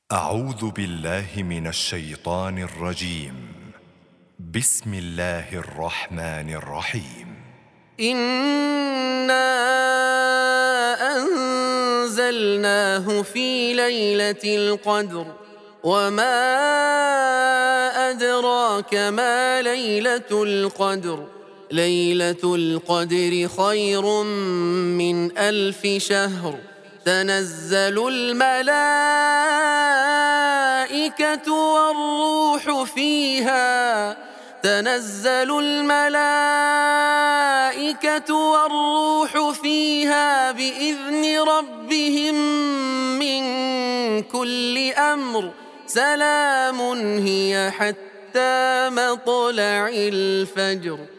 أعوذ بالله من الشيطان الرجيم. بسم الله الرحمن الرحيم. إنا أنزلناه في ليلة القدر وما أدراك ما ليلة القدر ليلة القدر خير من 1000 شهر تنزل الملائكة والروح فيها بإذن ربهم من كل أمر سلام هي حتى مطلع الفجر.